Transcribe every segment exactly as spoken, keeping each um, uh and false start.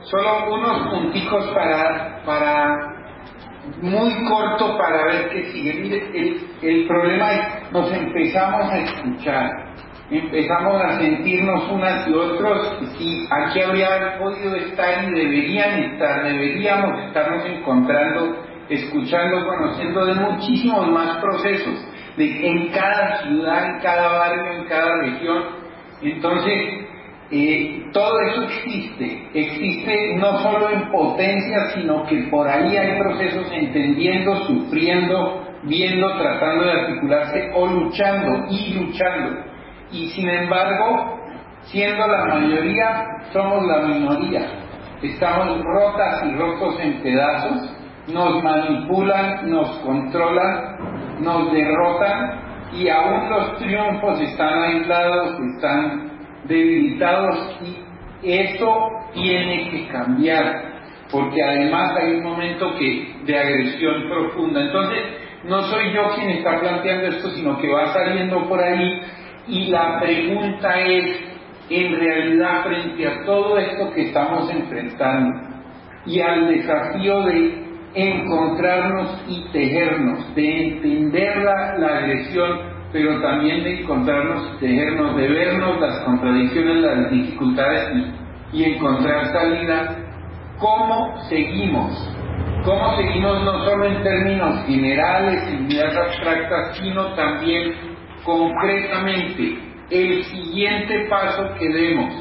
Solo unos punticos para, para muy corto para ver qué sigue. Mire, el, el problema es nos empezamos a escuchar, empezamos a sentirnos unas y otros, si aquí habría podido estar y deberían estar, deberíamos estarnos encontrando, escuchando, conociendo de muchísimos más procesos, de, en cada ciudad, en cada barrio, en cada región. Entonces, eh, todo eso existe, existe no solo en potencia, sino que por ahí hay procesos entendiendo, sufriendo, viendo, tratando de articularse o luchando y luchando. Y sin embargo, siendo la mayoría, somos la minoría. Estamos rotas y rotos en pedazos, nos manipulan, nos controlan, nos derrotan, y aún los triunfos están aislados, están debilitados, y eso tiene que cambiar, porque además hay un momento que de agresión profunda. Entonces, no soy yo quien está planteando esto, sino que va saliendo por ahí. Y la pregunta es, en realidad, frente a todo esto que estamos enfrentando y al desafío de encontrarnos y tejernos, de entender la, la agresión, pero también de encontrarnos y tejernos, de vernos las contradicciones, las dificultades y, y encontrar salida, ¿cómo seguimos? ¿Cómo seguimos no solo en términos generales, en ideas abstractas, sino también concretamente el siguiente paso que demos?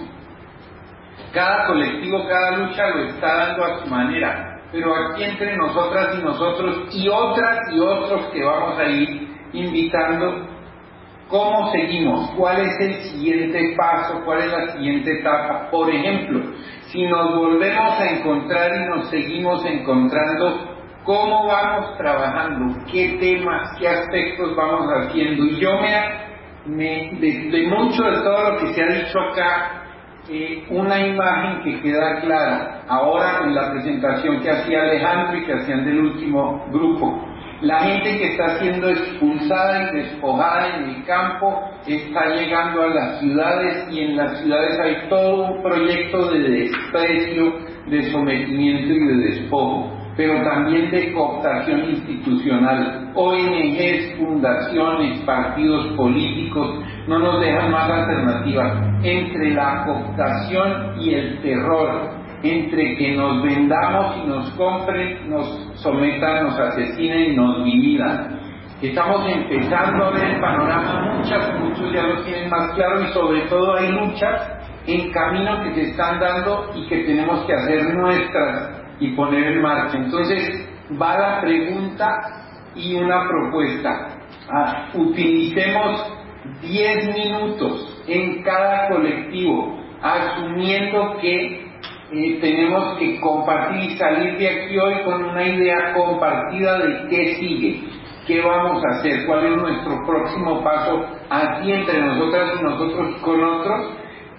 Cada colectivo, cada lucha lo está dando a su manera, pero aquí entre nosotras y nosotros y otras y otros que vamos a ir invitando, ¿cómo seguimos? ¿Cuál es el siguiente paso? ¿Cuál es la siguiente etapa? Por ejemplo, si nos volvemos a encontrar y nos seguimos encontrando, ¿cómo vamos trabajando? ¿Qué temas, qué aspectos vamos haciendo? Y yo me, me de, de mucho de todo lo que se ha dicho acá, eh, una imagen que queda clara ahora en la presentación que hacía Alejandro y que hacían del último grupo. La gente que está siendo expulsada y despojada en el campo está llegando a las ciudades, y en las ciudades hay todo un proyecto de desprecio, de sometimiento y de despojo, pero también de cooptación institucional. O N Ges, fundaciones, partidos políticos no nos dejan más alternativas entre la cooptación y el terror, entre que nos vendamos y nos compren, nos sometan, nos asesinen y nos dividan. Estamos empezando a ver el panorama, muchas, muchos ya lo tienen más claro, y sobre todo hay luchas en camino que se están dando y que tenemos que hacer nuestras y poner en marcha. Entonces va la pregunta y una propuesta. Ah, utilicemos diez minutos en cada colectivo, asumiendo que eh, tenemos que compartir y salir de aquí hoy con una idea compartida de qué sigue, qué vamos a hacer, cuál es nuestro próximo paso aquí entre nosotras y nosotros y con otros,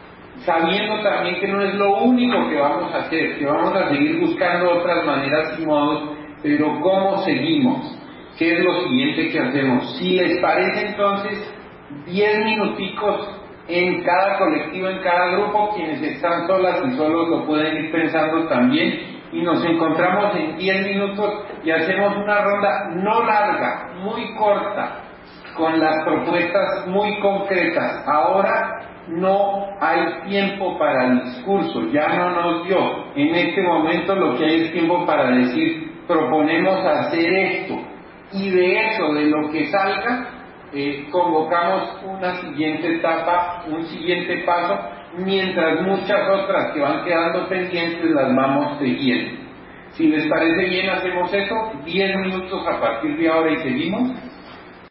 sabiendo también que no es lo único que vamos a hacer, que vamos a seguir buscando otras maneras y modos, pero ¿cómo seguimos? ¿Qué es lo siguiente que hacemos? Si les parece, entonces, diez minuticos en cada colectivo, en cada grupo, quienes están solas y solos lo pueden ir pensando también, y nos encontramos en diez minutos y hacemos una ronda no larga, muy corta, con las propuestas muy concretas. Ahora no hay tiempo para el discurso, ya no nos dio. En este momento lo que hay es tiempo para decir, proponemos hacer esto, y de eso, de lo que salga, eh, convocamos una siguiente etapa, un siguiente paso, mientras muchas otras que van quedando pendientes las vamos siguiendo. Si les parece bien, hacemos eso, diez minutos a partir de ahora y seguimos.